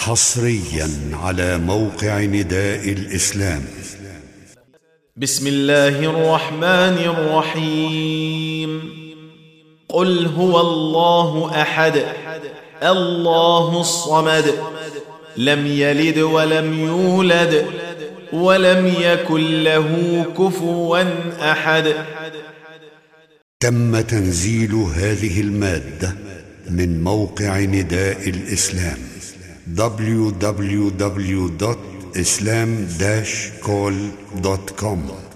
حصريا على موقع نداء الإسلام. بسم الله الرحمن الرحيم. قل هو الله أحد الله الصمد لم يلد ولم يولد ولم يكن له كفوا أحد. تم تنزيل هذه المادة من موقع نداء الإسلام www.islam-call.com